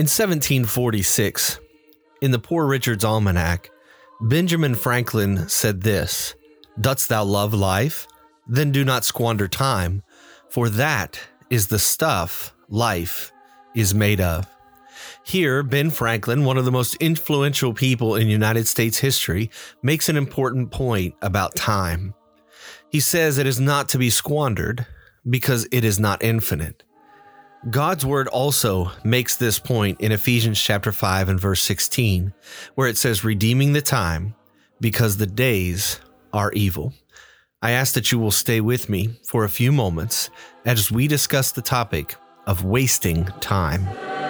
In 1746, in the Poor Richard's Almanac, Benjamin Franklin said this: "Dost thou love life? Then do not squander time, for that is the stuff life is made of." Here, Ben Franklin, one of the most influential people in United States history, makes an important point about time. He says it is not to be squandered because it is not infinite. God's word also makes this point in Ephesians chapter 5 and verse 16, where it says, "Redeeming the time because the days are evil." I ask that you will stay with me for a few moments as we discuss the topic of wasting time.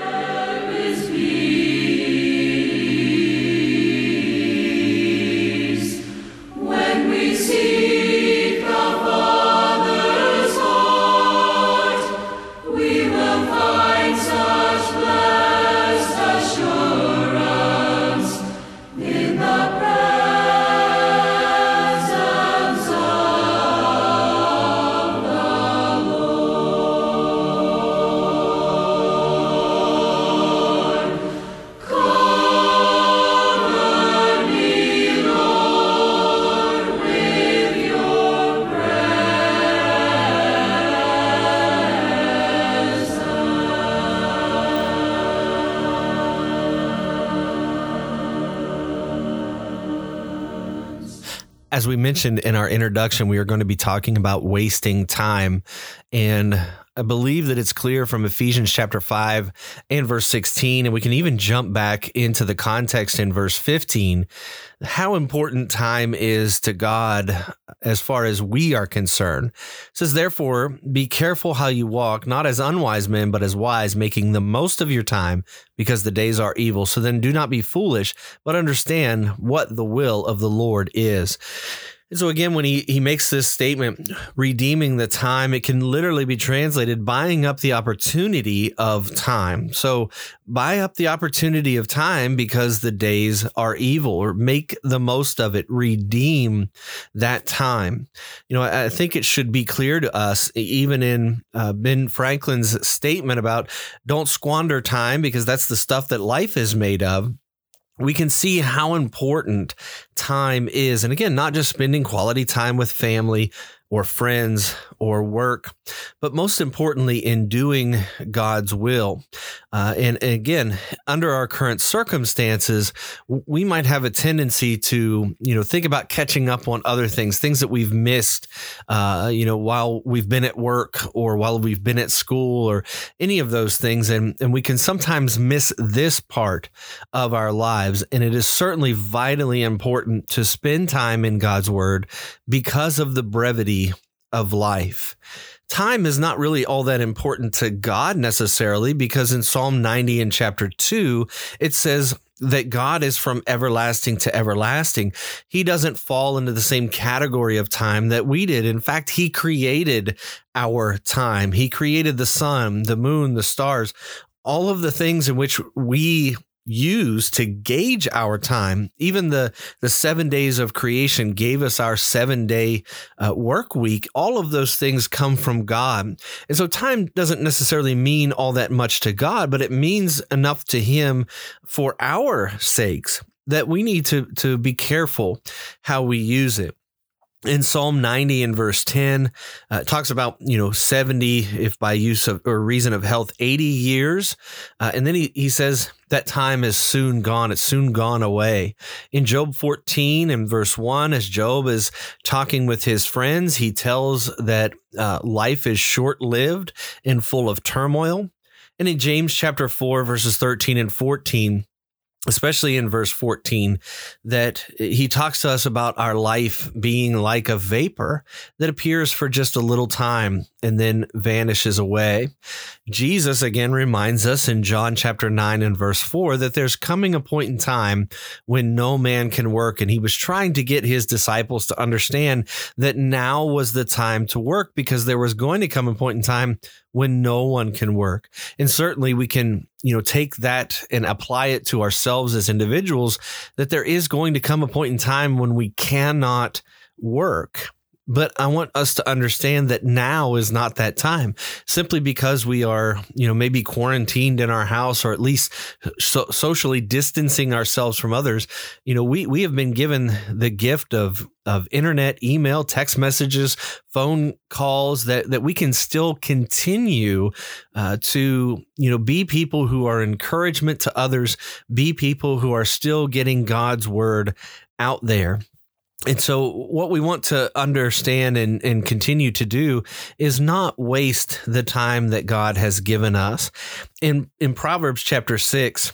As we mentioned in our introduction, we are going to be talking about wasting time. And I believe that it's clear from Ephesians chapter 5 and verse 16, and we can even jump back into the context in verse 15, how important time is to God as far as we are concerned. It says, "Therefore, be careful how you walk, not as unwise men, but as wise, making the most of your time, because the days are evil. So then do not be foolish, but understand what the will of the Lord is." And so again, when he makes this statement, redeeming the time, it can literally be translated buying up the opportunity of time. So buy up the opportunity of time because the days are evil, or make the most of it, redeem that time. I think it should be clear to us, even in Ben Franklin's statement about don't squander time because that's the stuff that life is made of. We can see how important time is. And again, not just spending quality time with family or friends or work, but most importantly, in doing God's will. And again, under our current circumstances, we might have a tendency to, think about catching up on other things that we've missed, while we've been at work or while we've been at school or any of those things. And we can sometimes miss this part of our lives. And it is certainly vitally important to spend time in God's word because of the brevity of life. Time is not really all that important to God necessarily, because in Psalm 90 in chapter 2, it says that God is from everlasting to everlasting. He doesn't fall into the same category of time that we did. In fact, he created our time. He created the sun, the moon, the stars, all of the things in which we use to gauge our time. Even the 7 days of creation gave us our 7-day work week. All of those things come from God. And so time doesn't necessarily mean all that much to God, but it means enough to him for our sakes that we need to be careful how we use it. In Psalm 90 and verse 10, it talks about, 70, if by use of or reason of health, 80 years. And then he says that time is soon gone. It's soon gone away. In Job 14 and verse 1, as Job is talking with his friends, he tells that life is short-lived and full of turmoil. And in James chapter 4, verses 13 and 14, especially in verse 14, that he talks to us about our life being like a vapor that appears for just a little time and then vanishes away. Jesus again reminds us in John chapter 9 and verse 4 that there's coming a point in time when no man can work. And he was trying to get his disciples to understand that now was the time to work, because there was going to come a point in time when no one can work. And certainly we can, take that and apply it to ourselves as individuals, that there is going to come a point in time when we cannot work. But I want us to understand that now is not that time, simply because we are, maybe quarantined in our house, or at least socially distancing ourselves from others. We have been given the gift of internet, email, text messages, phone calls that we can still continue to, be people who are encouragement to others, be people who are still getting God's word out there. And so what we want to understand and continue to do is not waste the time that God has given us. In Proverbs chapter 6,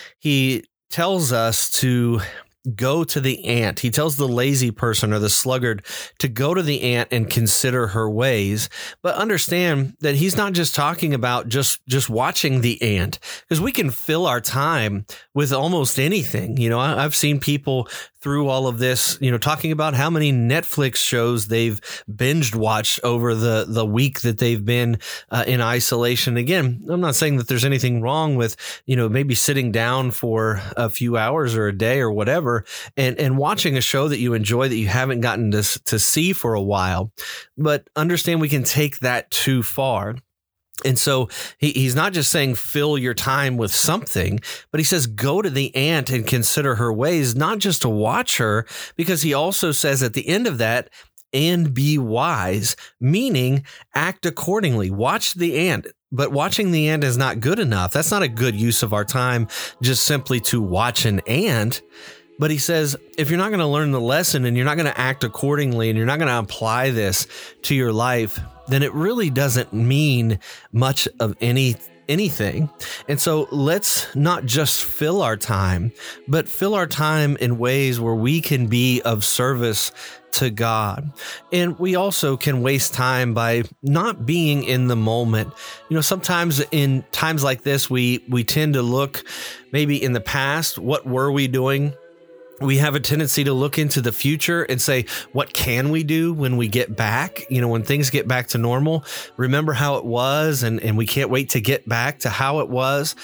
he tells us to go to the ant. He tells the lazy person or the sluggard to go to the ant and consider her ways. But understand that he's not just talking about just watching the ant, because we can fill our time with almost anything. I've seen people through all of this, talking about how many Netflix shows they've binged watched over the week that they've been in isolation. Again, I'm not saying that there's anything wrong with, maybe sitting down for a few hours or a day or whatever and watching a show that you enjoy that you haven't gotten to see for a while. But understand we can take that too far. And so he's not just saying fill your time with something, but he says go to the ant and consider her ways, not just to watch her, because he also says at the end of that, and be wise, meaning act accordingly. Watch the ant. But watching the ant is not good enough. That's not a good use of our time, just simply to watch an ant. But he says, if you're not going to learn the lesson and you're not going to act accordingly and you're not going to apply this to your life, then it really doesn't mean much of anything. And so let's not just fill our time, but fill our time in ways where we can be of service to God. And we also can waste time by not being in the moment. Sometimes in times like this, we tend to look maybe in the past. What were we doing? We have a tendency to look into the future and say, what can we do when we get back? When things get back to normal, remember how it was, and we can't wait to get back to how it was.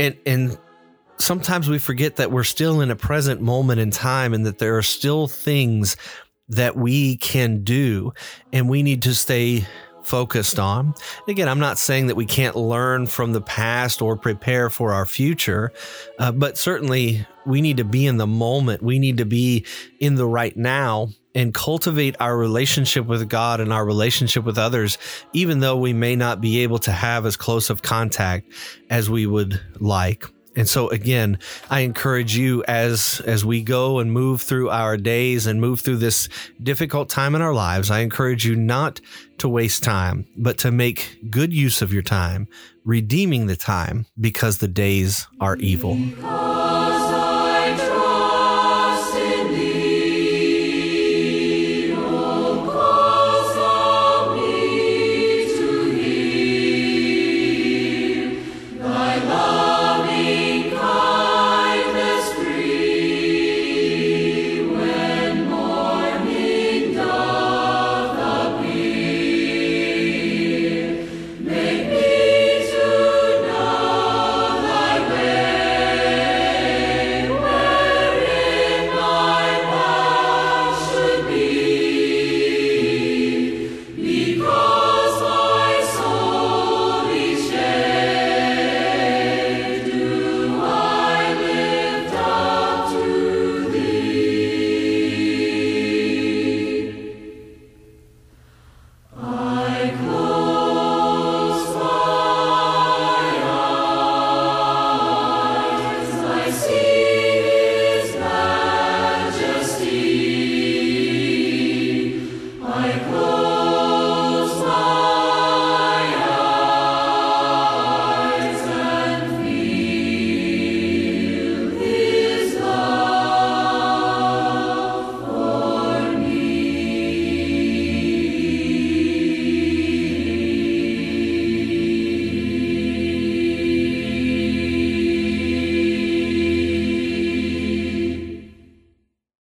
And sometimes we forget that we're still in a present moment in time and that there are still things that we can do and we need to stay focused on. Again, I'm not saying that we can't learn from the past or prepare for our future, but certainly we need to be in the moment. We need to be in the right now and cultivate our relationship with God and our relationship with others, even though we may not be able to have as close of contact as we would like. And so again, I encourage you as we go and move through our days and move through this difficult time in our lives, I encourage you not to waste time, but to make good use of your time, redeeming the time because the days are evil.